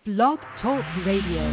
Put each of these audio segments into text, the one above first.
Blog Talk Radio.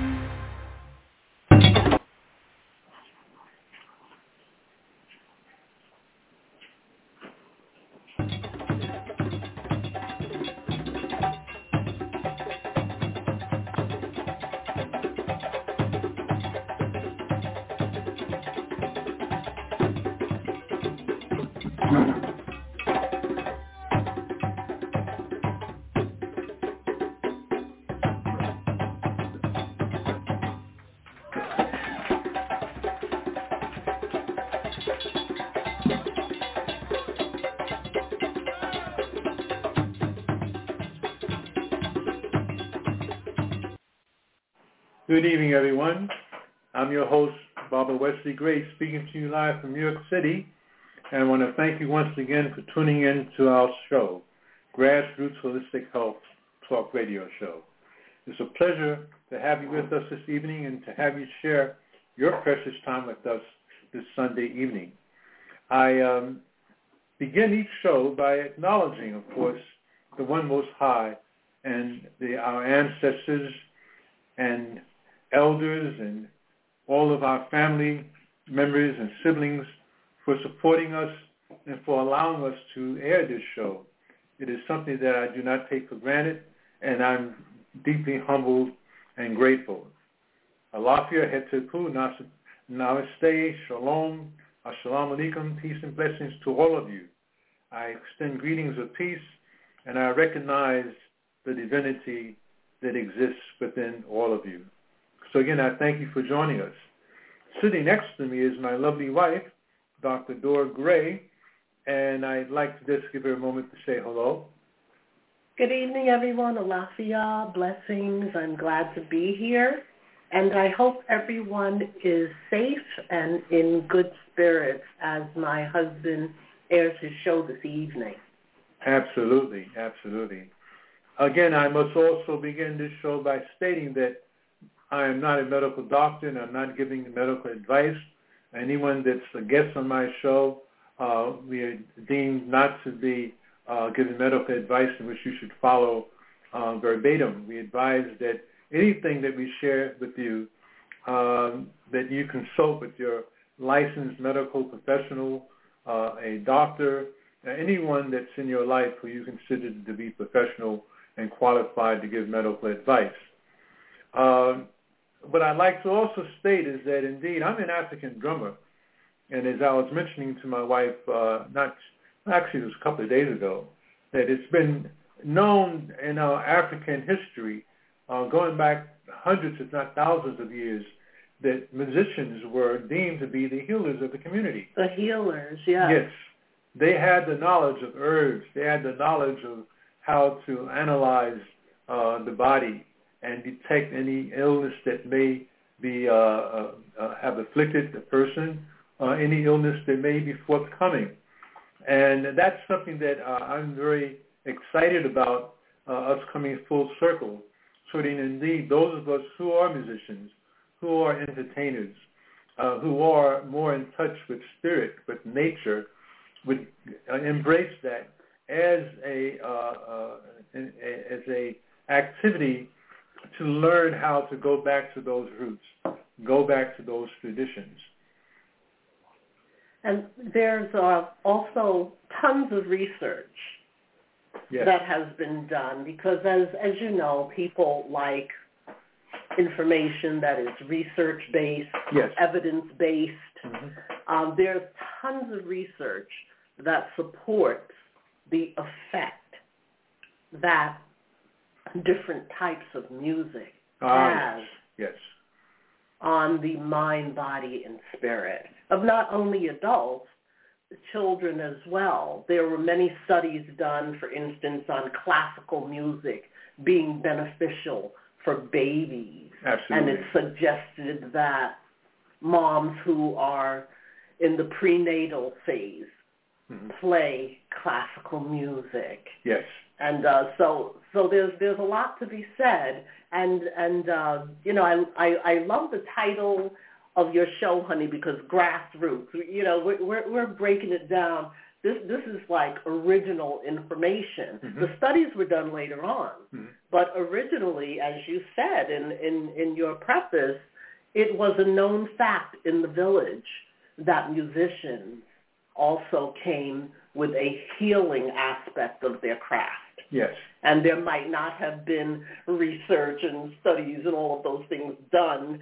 Good evening, everyone. I'm your host, Barbara Wesley Gray, speaking to you live from New York City. And I want to thank you once again for tuning in to our show, Grassroots Holistic Health Talk Radio Show. It's a pleasure to have you with us this evening and to have you share your precious time with us this Sunday evening. I begin each show by acknowledging, of course, the One Most High and our ancestors and elders and all of our family members and siblings for supporting us and for allowing us to air this show. It is something that I do not take for granted, and I'm deeply humbled and grateful. Alafia, Hetepu, Namaste, Shalom, Assalamu Alaikum, peace and blessings to all of you. I extend greetings of peace, and I recognize the divinity that exists within all of you. So again, I thank you for joining us. Sitting next to me is my lovely wife, Dr. Dora Gray, and I'd like to just give her a moment to say hello. Good evening, everyone. Alafia, blessings. I'm glad to be here, and I hope everyone is safe and in good spirits as my husband airs his show this evening. Absolutely, absolutely. Again, I must also begin this show by stating that I am not a medical doctor and I'm not giving medical advice. Anyone that's a guest on my show, we are deemed not to be giving medical advice in which you should follow verbatim. We advise that anything that we share with you, that you consult with your licensed medical professional, a doctor, anyone that's in your life who you consider to be professional and qualified to give medical advice. What I'd like to also state is that, indeed, I'm an African drummer. And as I was mentioning to my wife, it was a couple of days ago, that it's been known in our African history, going back hundreds, if not thousands of years, that musicians were deemed to be the healers of the community. The healers, yes. Yes. They had the knowledge of herbs. They had the knowledge of how to analyze the body and detect any illness that may be have afflicted the person, any illness that may be forthcoming. And that's something that I'm very excited about, us coming full circle, so that indeed those of us who are musicians, who are entertainers, who are more in touch with spirit, with nature, would embrace that as a activity to learn how to go back to those roots, go back to those traditions. And there's also tons of research that has been done because, as you know, people like information that is research-based, evidence-based. Mm-hmm. There's tons of research that supports the effect that different types of music has on the mind, body, and spirit of not only adults, children as well. There were many studies done, for instance, on classical music being beneficial for babies. Absolutely. And it suggested that moms who are in the prenatal phase play classical music. Yes. And so there's a lot to be said, and you know, I love the title of your show, honey, because grassroots. You know, we're breaking it down this is like original information. The studies were done later on, but originally, as you said in your preface, it was a known fact in the village that musicians also came with a healing aspect of their craft. Yes. And there might not have been research and studies and all of those things done,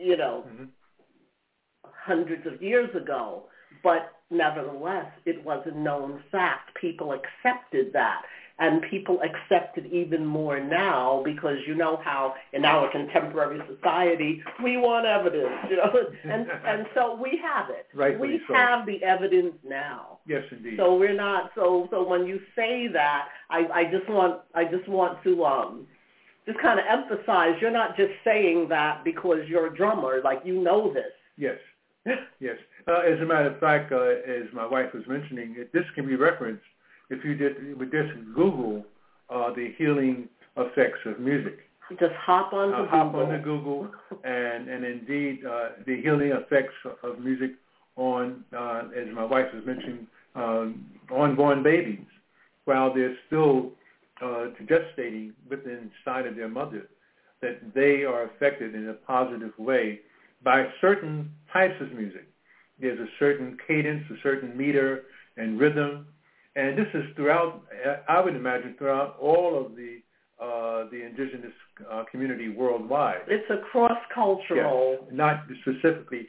hundreds of years ago. But nevertheless, it was a known fact. People accepted that. And people accept it even more now because you know how in our contemporary society we want evidence, and so we have it. Rightfully we have the evidence now. Yes, indeed. So we're not. So when you say that, I just want to just kind of emphasize you're not just saying that because you're a drummer, like you know this. Yes. Yes. As a matter of fact, as my wife was mentioning, this can be referenced. If you would just Google the healing effects of music. Just hop on Google, and indeed the healing effects of music on, as my wife was mentioning, unborn babies while they're still gestating inside of their mother, that they are affected in a positive way by certain types of music. There's a certain cadence, a certain meter and rhythm. And this is throughout, I would imagine, throughout all of the indigenous community worldwide. It's a cross-cultural. Yes, not specifically.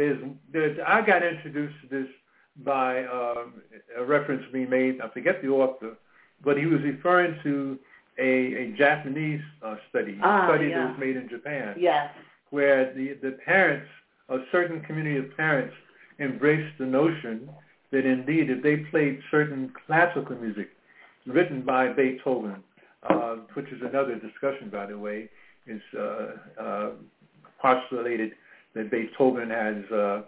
I got introduced to this by a reference being made, I forget the author, but he was referring to a Japanese study that was made in Japan. Yes. Where the parents, a certain community of parents, embraced the notion that indeed if they played certain classical music written by Beethoven, which is another discussion, by the way, is postulated that Beethoven has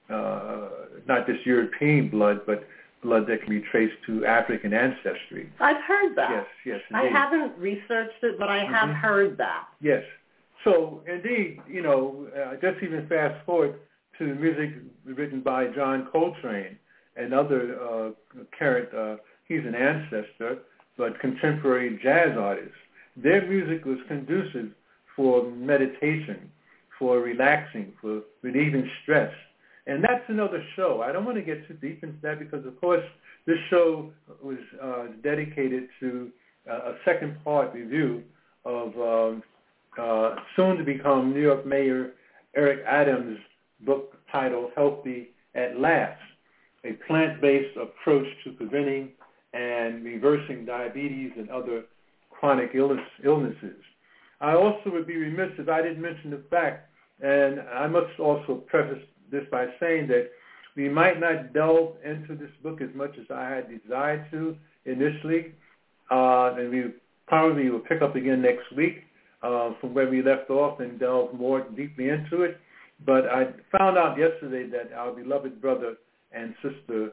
not just European blood, but blood that can be traced to African ancestry. I've heard that. Yes, I indeed. haven't researched it, but I have heard that. Yes. So, indeed, just even fast forward to music written by John Coltrane, another current, he's an ancestor, but contemporary jazz artist. Their music was conducive for meditation, for relaxing, for relieving stress. And that's another show. I don't want to get too deep into that because, of course, this show was dedicated to a second-part review of soon-to-become New York Mayor Eric Adams' book titled Healthy at Last, a plant-based approach to preventing and reversing diabetes and other chronic illnesses. I also would be remiss if I didn't mention the fact, and I must also preface this by saying that we might not delve into this book as much as I had desired to initially, and we probably will pick up again next week from where we left off and delve more deeply into it. But I found out yesterday that our beloved brother and sister,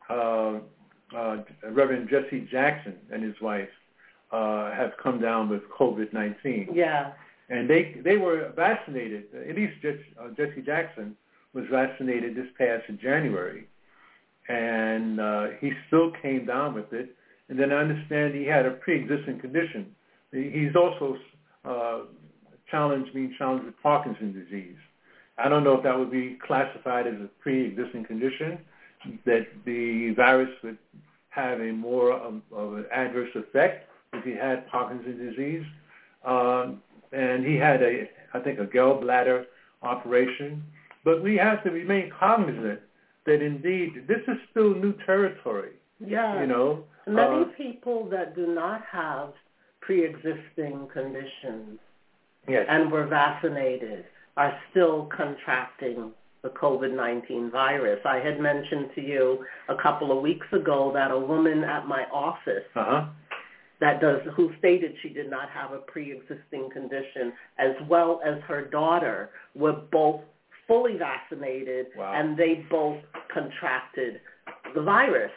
Reverend Jesse Jackson and his wife, have come down with COVID-19. Yeah. And they were vaccinated. At least Jesse Jackson was vaccinated this past January. And he still came down with it. And then I understand he had a pre-existing condition. He's also being challenged with Parkinson's disease. I don't know if that would be classified as a pre-existing condition, that the virus would have a more of an adverse effect if he had Parkinson's disease. And he had I think a gallbladder operation. But we have to remain cognizant that indeed this is still new territory. Yeah. Many people that do not have pre-existing conditions and were vaccinated are still contracting the COVID-19 virus. I had mentioned to you a couple of weeks ago that a woman at my office who stated she did not have a pre-existing condition, as well as her daughter, were both fully vaccinated, and they both contracted the virus.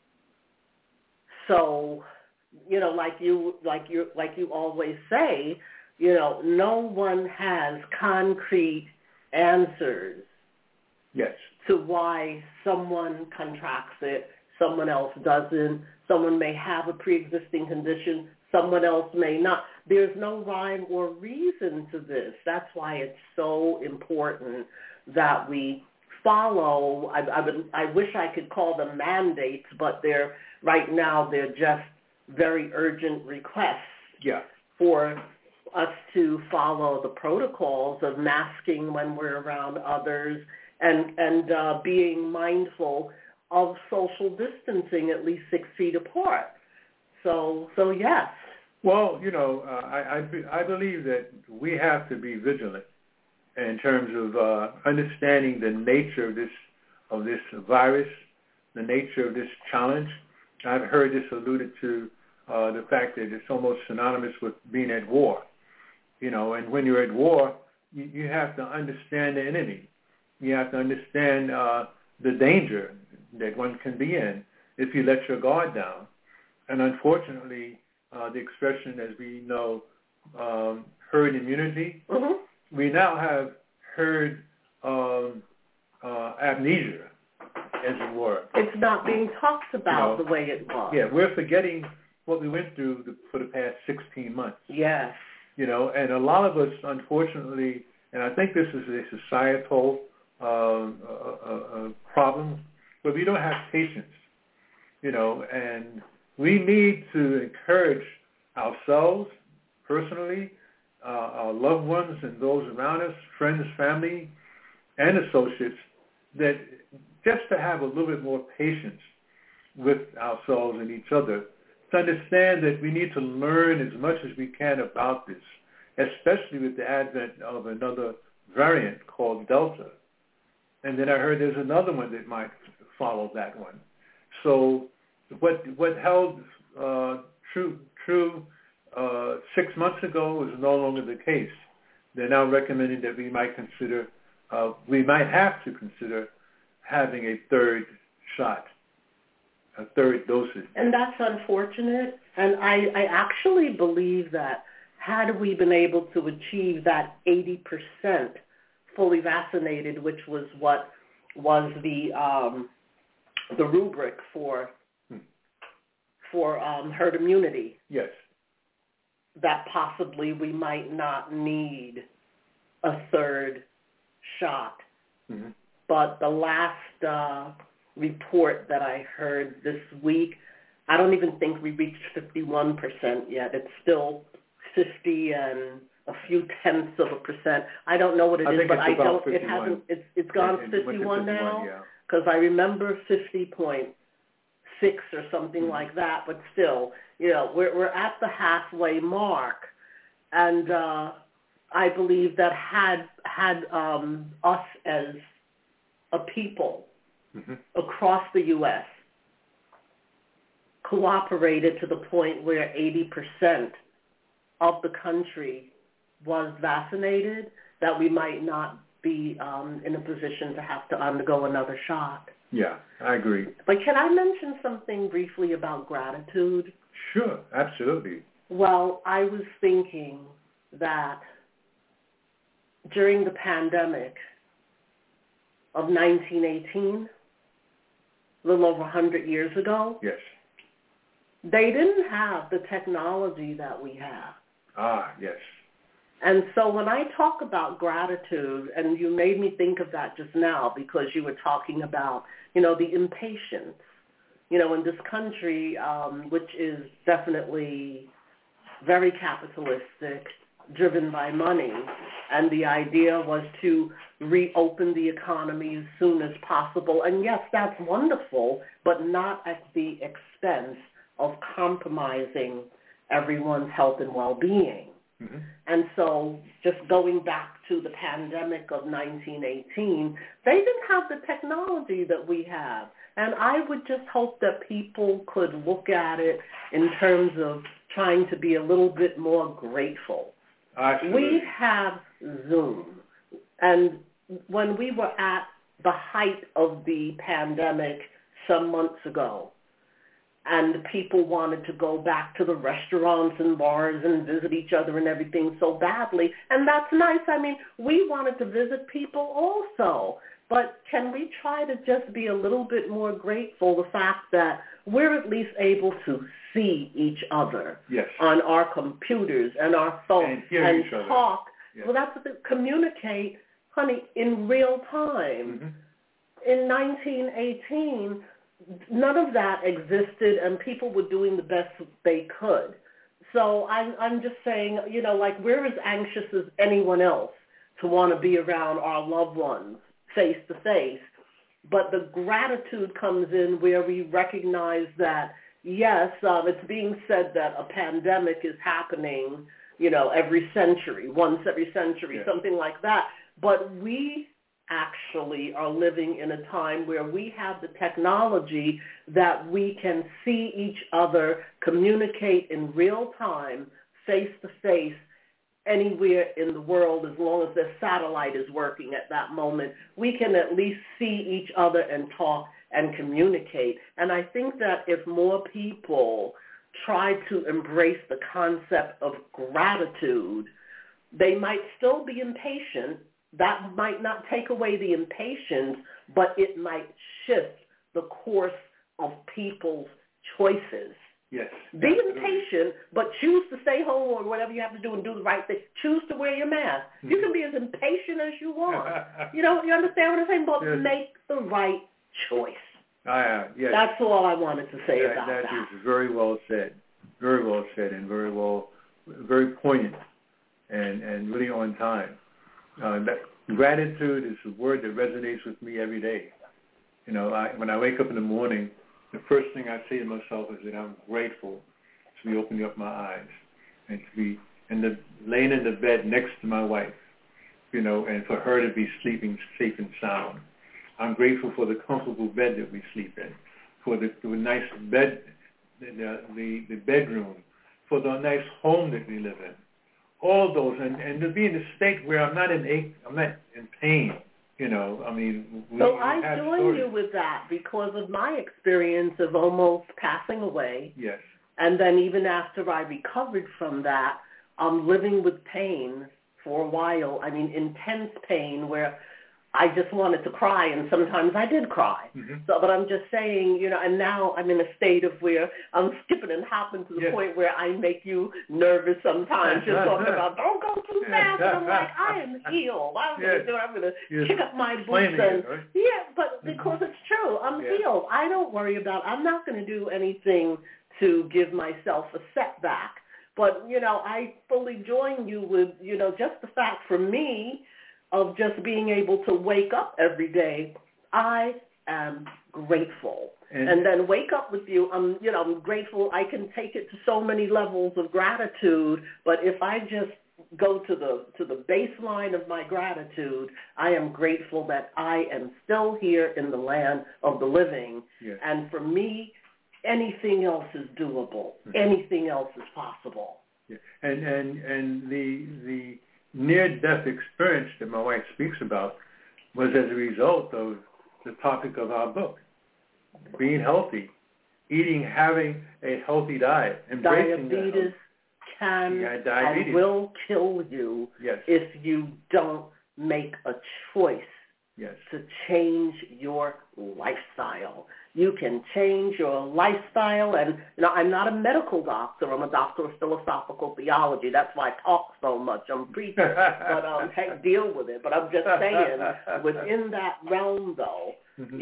So, like you always say, no one has concrete answers to why someone contracts it, someone else doesn't. Someone may have a pre-existing condition, someone else may not. There's no rhyme or reason to this. That's why it's so important that we follow. I wish I could call them mandates, but right now they're just very urgent requests for us to follow the protocols of masking when we're around others and being mindful of social distancing at least 6 feet apart. So yes. Well, I believe that we have to be vigilant in terms of understanding the nature of this virus, the nature of this challenge. I've heard this alluded to the fact that it's almost synonymous with being at war. And when you're at war, you have to understand the enemy. You have to understand the danger that one can be in if you let your guard down. And unfortunately, the expression, as we know, herd immunity, we now have herd amnesia, as it were. It's not being talked about the way it was. Yeah, we're forgetting what we went through for the past 16 months. Yes. And a lot of us, unfortunately, and I think this is a societal problem, but we don't have patience, and we need to encourage ourselves personally, our loved ones and those around us, friends, family, and associates, that just to have a little bit more patience with ourselves and each other, to understand that we need to learn as much as we can about this, especially with the advent of another variant called Delta. And then I heard there's another one that might follow that one. So what held true 6 months ago is no longer the case. They're now recommending that we might have to consider having a third shot, a third dosage. And that's unfortunate. And I actually believe that had we been able to achieve that 80% fully vaccinated, which was what was the rubric for herd immunity. Yes. That possibly we might not need a third shot. Mm-hmm. But the last report that I heard this week, I don't even think we reached 51% yet. It's still 50 and a few tenths of a percent. I don't know what it is, but I don't. 51. It hasn't. It's gone 51 now. Because I remember 50.6 or something like that. But still, we're at the halfway mark, and I believe that had us as a people across the U.S. cooperated to the point where 80% of the country was vaccinated, that we might not be in a position to have to undergo another shot. Yeah, I agree. But can I mention something briefly about gratitude? Sure, absolutely. Well, I was thinking that during the pandemic of 1918, a little over 100 years ago, yes, they didn't have the technology that we have. Ah, yes. And so when I talk about gratitude, and you made me think of that just now because you were talking about, the impatience, in this country, which is definitely very capitalistic, driven by money, and the idea was to reopen the economy as soon as possible. And yes, that's wonderful, but not at the expense of compromising everyone's health and well-being. Mm-hmm. And so just going back to the pandemic of 1918, they didn't have the technology that we have. And I would just hope that people could look at it in terms of trying to be a little bit more grateful. Absolutely. We have Zoom. And when we were at the height of the pandemic some months ago, and people wanted to go back to the restaurants and bars and visit each other and everything so badly. And that's nice. I mean, we wanted to visit people also. But can we try to just be a little bit more grateful the fact that we're at least able to see each other on our computers and our phones and talk. Yes. Well, that's what communicate, honey, in real time. Mm-hmm. In 1918, none of that existed, and people were doing the best they could. So I'm just saying, like we're as anxious as anyone else to want to be around our loved ones face to face. But the gratitude comes in where we recognize that, yes, it's being said that a pandemic is happening, every century, once every century, something like that. But we actually are living in a time where we have the technology that we can see each other, communicate in real time, face to face, anywhere in the world, as long as their satellite is working at that moment. We can at least see each other and talk and communicate. And I think that if more people try to embrace the concept of gratitude, they might still be impatient. That might not take away the impatience, but it might shift the course of people's choices. Yes. Be impatient, but choose to stay home or whatever you have to do and do the right thing. Choose to wear your mask. Mm-hmm. You can be as impatient as you want. You understand what I'm saying? But make the right choice. Yes. That's all I wanted to say about that. That is very well said. Very well said and very poignant and really on time. Gratitude is a word that resonates with me every day. When I wake up in the morning, the first thing I say to myself is that I'm grateful to be opening up my eyes and to be laying in the bed next to my wife, and for her to be sleeping safe and sound. I'm grateful for the comfortable bed that we sleep in, for the nice bed, the bedroom, for the nice home that we live in. All those, and to be in a state where I'm not in pain. So I join you with that because of my experience of almost passing away. Yes. And then even after I recovered from that, I'm living with pain for a while. Intense pain where I just wanted to cry, and sometimes I did cry. Mm-hmm. So, but I'm just saying, and now I'm in a state of where I'm skipping and hopping to the point where I make you nervous sometimes. Just talking about, don't go too fast. And I'm like, I am healed. I'm going to kick up my boots. But because it's true, I'm healed. I don't worry about, I'm not going to do anything to give myself a setback. But, I fully join you with, just the fact for me, of just being able to wake up every day, I am grateful. And then wake up with you, I'm grateful. I can take it to so many levels of gratitude, but if I just go to the baseline of my gratitude, I am grateful that I am still here in the land of the living. Yes. And for me, anything else is doable. Mm-hmm. Anything else is possible. Yeah. And the near-death experience that my wife speaks about was as a result of the topic of our book, being healthy, having a healthy diet, embracing diabetes can and will kill you if you don't make a choice to change your lifestyle. You can change your lifestyle, and I'm not a medical doctor. I'm a doctor of philosophical theology. That's why I talk so much. I'm preaching, but deal with it. But I'm just saying, within that realm, though,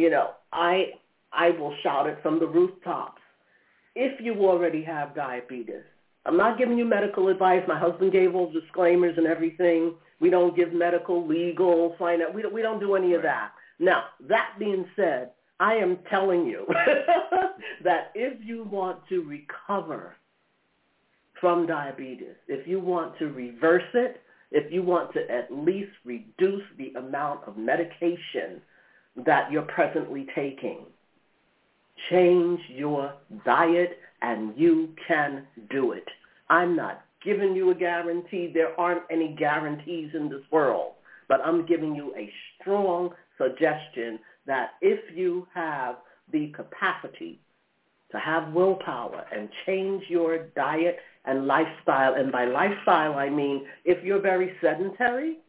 I will shout it from the rooftops. If you already have diabetes, I'm not giving you medical advice. My husband gave all disclaimers and everything. We don't give medical, legal, finance. We don't do any of that. Now, that being said, I am telling you that if you want to recover from diabetes, if you want to reverse it, if you want to at least reduce the amount of medication that you're presently taking, change your diet and you can do it. I'm not giving you a guarantee. There aren't any guarantees in this world, but I'm giving you a strong suggestion that if you have the capacity to have willpower and change your diet and lifestyle, and by lifestyle I mean if you're very sedentary,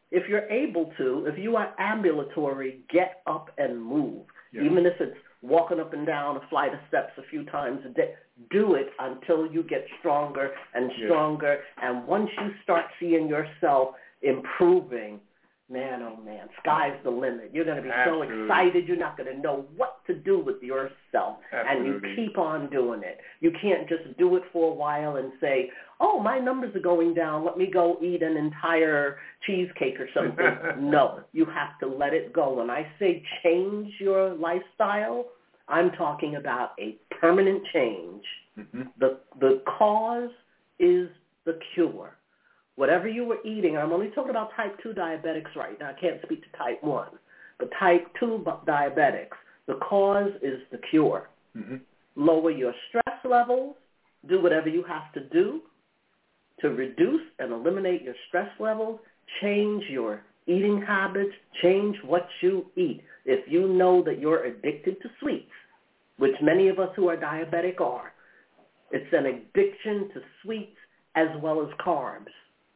if you're able to, if you are ambulatory, get up and move. Yes. Even if it's walking up and down a flight of steps a few times a day, do it until you get stronger and stronger. Yes. And once you start seeing yourself improving, man, oh man, sky's the limit. You're going to be so excited, you're not going to know what to do with yourself. And you keep on doing it. You can't just do it for a while and say, oh, my numbers are going down, let me go eat an entire cheesecake or something. No, you have to let it go. When I say change your lifestyle, I'm talking about a permanent change. Mm-hmm. The cause is the cure. Whatever you were eating, I'm only talking about type 2 diabetics right now. I can't speak to type 1. But type 2 diabetics, the cause is the cure. Mm-hmm. Lower your stress levels. Do whatever you have to do to reduce and eliminate your stress levels. Change your eating habits. Change what you eat. If you know that you're addicted to sweets, which many of us who are diabetic are, it's an addiction to sweets as well as carbs.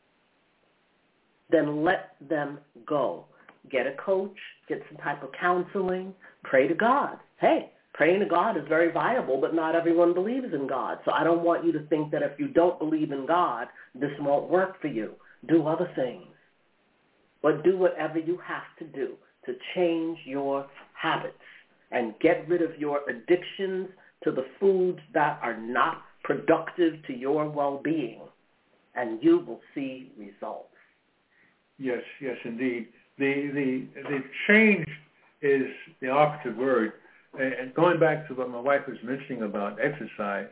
Then let them go. Get a coach, get some type of counseling, pray to God. Hey, praying to God is very viable, but not everyone believes in God. So I don't want you to think that if you don't believe in God, this won't work for you. Do other things. But do whatever you have to do to change your habits and get rid of your addictions to the foods that are not productive to your well-being, and you will see results. Yes, yes, indeed. The change is the operative word. And going back to what my wife was mentioning about exercise,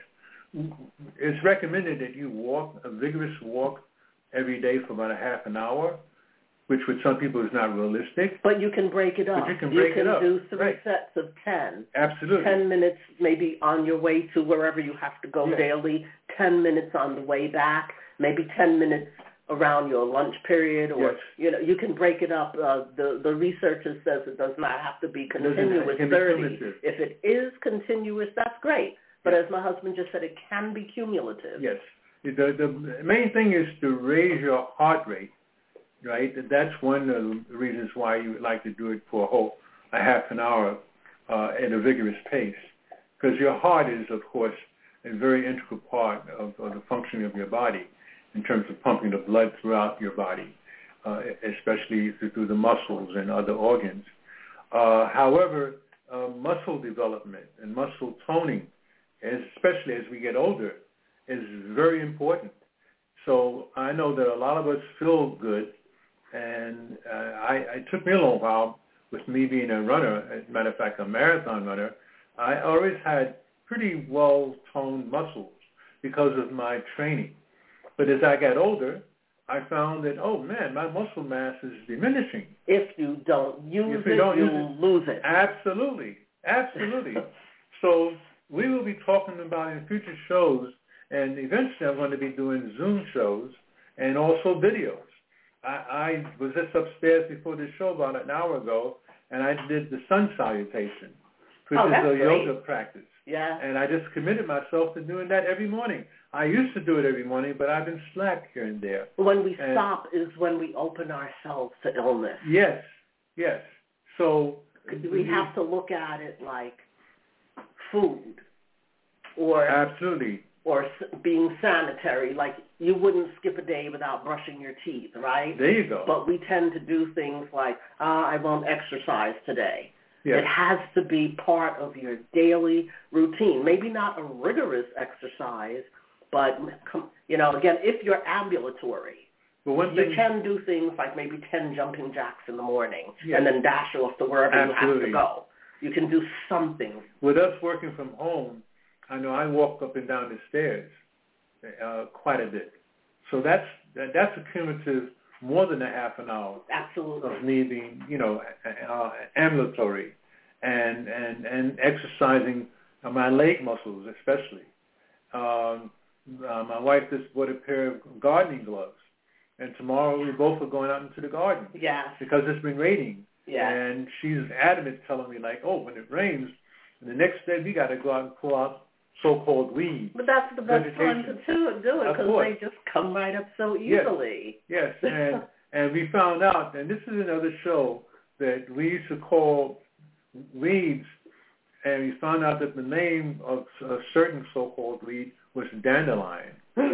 it's recommended that you walk, a vigorous walk every day for about a half an hour, which with some people is not realistic. But you can break it up. But you can break it up. You can do 3 sets of 10. Absolutely. 10 minutes maybe on your way to wherever you have to go daily, 10 minutes on the way back, maybe 10 minutes around your lunch period, or you can break it up. The researcher says it does not have to be continuous 30. If it is continuous, that's great. But as my husband just said, it can be cumulative. Yes. The main thing is to raise your heart rate, right? That's one of the reasons why you would like to do it for a half an hour at a vigorous pace, because your heart is, of course, a very integral part of the functioning of your body, in terms of pumping the blood throughout your body, especially through the muscles and other organs. However, muscle development and muscle toning, especially as we get older, is very important. So I know that a lot of us feel good, and it took me a little while with me being a runner. As a matter of fact, a marathon runner. I always had pretty well-toned muscles because of my training. But as I got older, I found that, oh, man, my muscle mass is diminishing. If you don't use it, you'll lose it. Absolutely. Absolutely. So we will be talking about in future shows, and eventually I'm going to be doing Zoom shows and also videos. I was just upstairs before the show about an hour ago, and I did the sun salutation, which is a yoga practice. Yeah. And I just committed myself to doing that every morning. I used to do it every morning, but I've been slack here and there. When we stop is when we open ourselves to illness. Yes, yes. So we have to look at it like food, or absolutely, or being sanitary. Like you wouldn't skip a day without brushing your teeth, right? There you go. But we tend to do things like, I won't exercise today. Yes. It has to be part of your daily routine. Maybe not a rigorous exercise, but, again, if you're ambulatory, you can do things like maybe 10 jumping jacks in the morning and then dash off to wherever you have to go. You can do something. With us working from home, I know I walk up and down the stairs quite a bit. So that's a cumulative more than a half an hour. Absolutely. Of me being, ambulatory and exercising my leg muscles especially. My wife just bought a pair of gardening gloves, and tomorrow we both are going out into the garden. Yes. Because it's been raining. Yeah. And she's adamant telling me, like, oh, when it rains, the next day we got to go out and pull out so-called weeds. But that's the best time to do it because they just come right up so easily. Yes. And And we found out, and this is another show that we used to call weeds, and we found out that the name of a certain so-called weed was dandelion.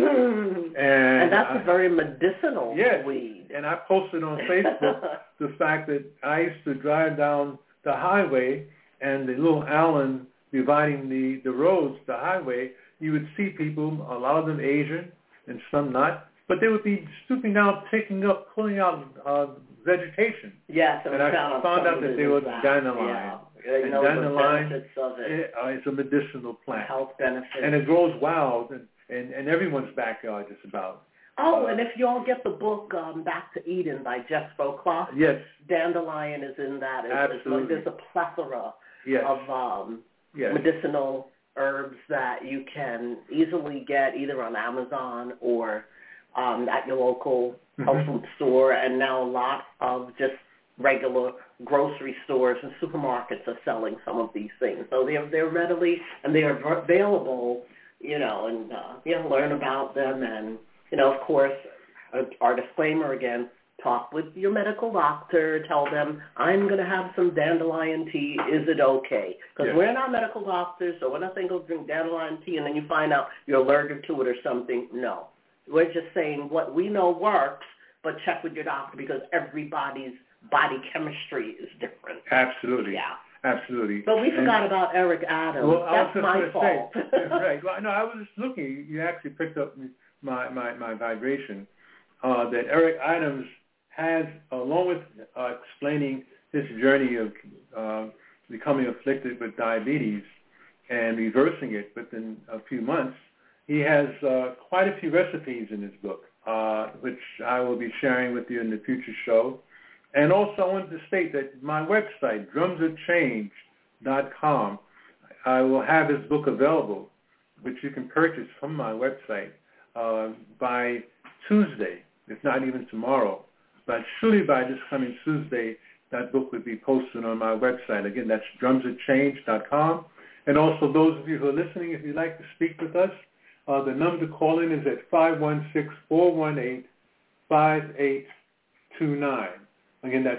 and that's a very medicinal weed. And I posted on Facebook the fact that I used to drive down the highway and the little island dividing the roads, the highway, you would see people, a lot of them Asian and some not, but they would be stooping down, pulling out vegetation. Yes, and I found out that they were dandelion. Yeah. And dandelion the benefits of it. Is a medicinal plant. Health benefits. And it grows wild in everyone's backyard just about. Oh, and if you all get the book Back to Eden by Jeff Prokloff, yes, dandelion is in that. Absolutely. There's a plethora of medicinal herbs that you can easily get either on Amazon or at your local health food store, and now a lot of just regular grocery stores and supermarkets are selling some of these things. So they're readily and they are available, and learn about them. And, of course, our disclaimer again, talk with your medical doctor, tell them, I'm going to have some dandelion tea, is it okay? Because we're not medical doctors, so we're not saying go drink dandelion tea and then you find out you're allergic to it or something. No. We're just saying what we know works, but check with your doctor because everybody's body chemistry is different. Absolutely. Yeah. Absolutely. But we forgot about Eric Adams. Well, that's my fault. Right. Well, no, I was just looking. You actually picked up my vibration. That Eric Adams has, along with explaining his journey of becoming afflicted with diabetes and reversing it within a few months, he has quite a few recipes in his book, which I will be sharing with you in the future show. And also I wanted to state that my website, drumsofchange.com, I will have his book available, which you can purchase from my website by Tuesday, if not even tomorrow. But surely by this coming Tuesday, that book would be posted on my website. Again, that's drumsofchange.com. And also those of you who are listening, if you'd like to speak with us, the number to call in is at 516-418-5829. Again, that's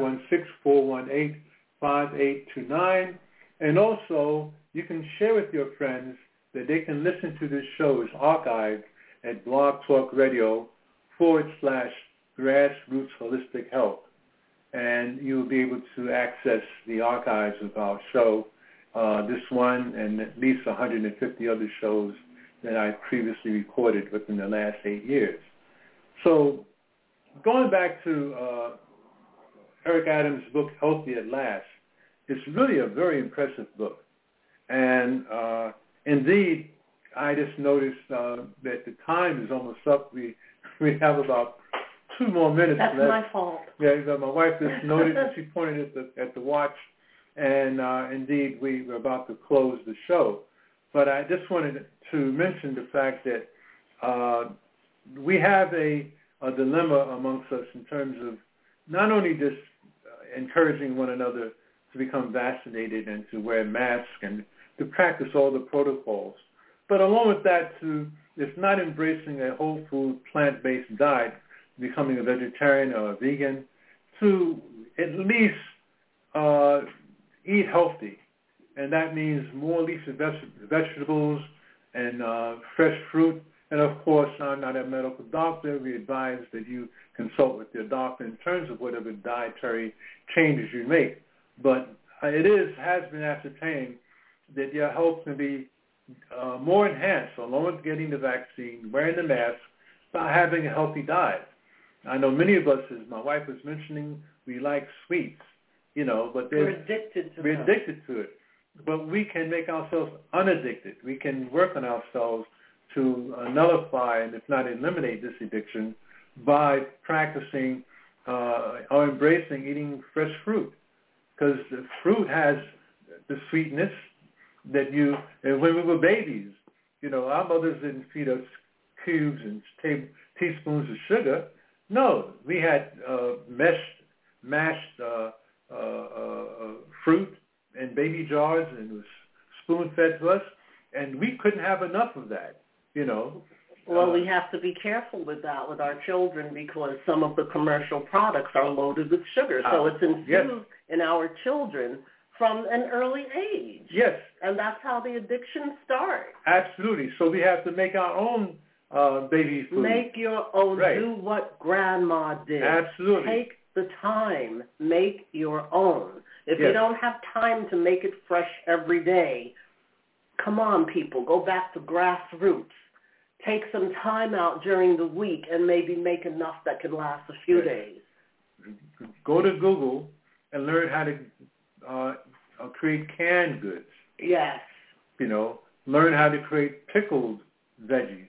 516-418-5829. And also, you can share with your friends that they can listen to this show as archived at Blog Talk Radio /Grassroots Holistic Health. And you'll be able to access the archives of our show, this one and at least 150 other shows that I previously recorded within the last 8 years. So going back to Eric Adams' book, Healthy at Last, it's really a very impressive book. And indeed, I just noticed that the time is almost up. We have about 2 more minutes left. That's my fault. Yeah, my wife just noticed, she pointed at the watch, and indeed, we were about to close the show. But I just wanted to mention the fact that we have a dilemma amongst us in terms of not only just encouraging one another to become vaccinated and to wear masks and to practice all the protocols, but along with that, if not embracing a whole food, plant-based diet, becoming a vegetarian or a vegan, to at least eat healthy. And that means more leafy vegetables and fresh fruit. And of course, I'm not a medical doctor. We advise that you consult with your doctor in terms of whatever dietary changes you make. But it has been ascertained that your health can be more enhanced, along with getting the vaccine, wearing the mask, by having a healthy diet. I know many of us, as my wife was mentioning, we like sweets, but we're addicted to it. But we can make ourselves unaddicted. We can work on ourselves to nullify and, if not eliminate, this addiction by practicing or embracing eating fresh fruit. Because the fruit has the sweetness that and when we were babies, our mothers didn't feed us cubes and teaspoons of sugar. No, we had mashed fruit in baby jars, and it was spoon-fed to us, and we couldn't have enough of that, Well, we have to be careful with that with our children because some of the commercial products are loaded with sugar. So it's infused in our children from an early age. Yes. And that's how the addiction starts. Absolutely. So we have to make our own baby food. Make your own. Right. Do what Grandma did. Absolutely. Take the time. Make your own. If Yes. you don't have time to make it fresh every day, come on, people. Go back to grassroots. Take some time out during the week and maybe make enough that can last a few days. Go to Google and learn how to create canned goods. Yes. Learn how to create pickled veggies.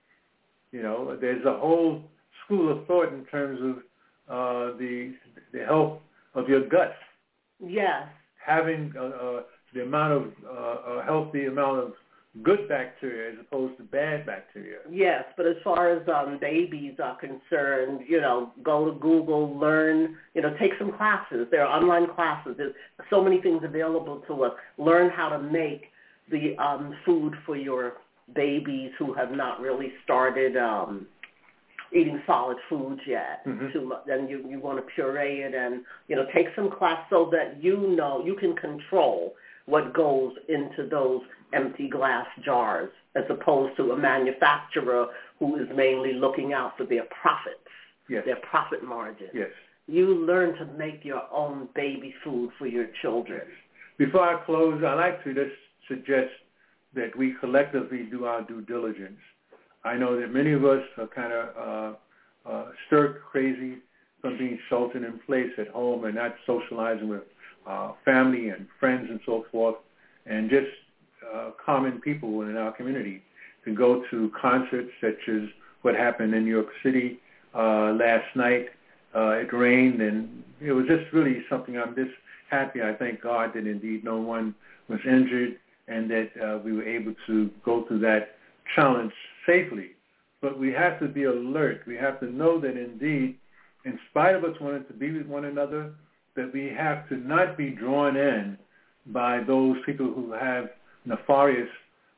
There's a whole school of thought in terms of the health of your gut. Yes. Having the amount of a healthy amount of good bacteria as opposed to bad bacteria. Yes, but as far as babies are concerned, go to Google, learn, take some classes. There are online classes. There's so many things available to us. Learn how to make the food for your babies who have not really started eating solid foods yet. Mm-hmm. And you want to puree it and, take some class so that you can control what goes into those empty glass jars as opposed to a manufacturer who is mainly looking out for their profits, their profit margin. Yes. You learn to make your own baby food for your children. Before I close, I'd like to just suggest that we collectively do our due diligence. I know that many of us are kind of stir crazy from being sheltered in place at home and not socializing with family and friends and so forth, and just common people in our community to go to concerts such as what happened in New York City last night. It rained, and it was just really something. I'm just happy. I thank God that indeed no one was injured and that we were able to go through that challenge safely. But we have to be alert. We have to know that indeed, in spite of us wanting to be with one another, that we have to not be drawn in by those people who have nefarious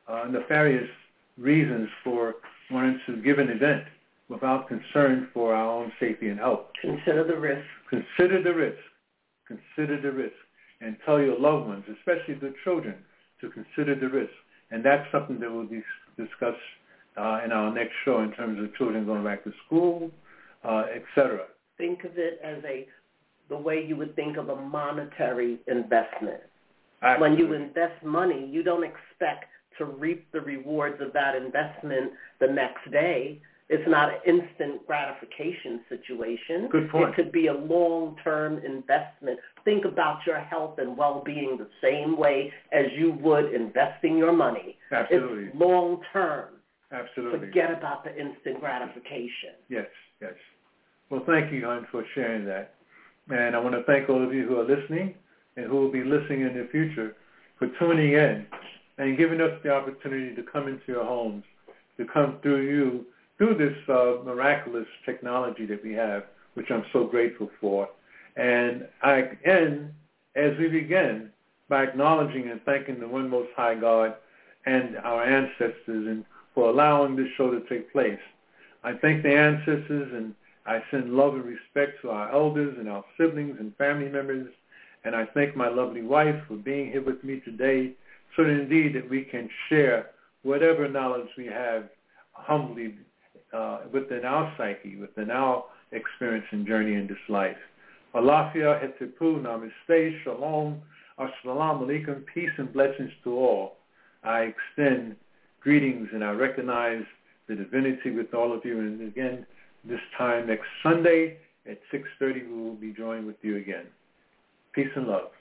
reasons for wanting to give an event without concern for our own safety and health. Consider the risk. Consider the risk. Consider the risk. And tell your loved ones, especially the children, to consider the risk. And that's something that will be discussed in our next show in terms of children going back to school, etc. Think of it as the way you would think of a monetary investment. Absolutely. When you invest money, you don't expect to reap the rewards of that investment the next day. It's not an instant gratification situation. Good point. It could be a long-term investment. Think about your health and well-being the same way as you would investing your money. Absolutely. It's long-term. Absolutely. Forget about the instant gratification. Yes, yes. Well, thank you, hon, for sharing that. And I want to thank all of you who are listening and who will be listening in the future for tuning in and giving us the opportunity to come into your homes, to come through this miraculous technology that we have, which I'm so grateful for. And I end, as we begin, by acknowledging and thanking the one most high God and our ancestors and for allowing this show to take place. I thank the ancestors, and I send love and respect to our elders and our siblings and family members, and I thank my lovely wife for being here with me today so that indeed that we can share whatever knowledge we have humbly within our psyche, within our experience and journey in this life. Alafia, hetipu, namaste, shalom, assalamu alaikum, peace and blessings to all. I extend greetings and I recognize the divinity with all of you. And again, this time next Sunday at 6:30, we will be joined with you again. Peace and love.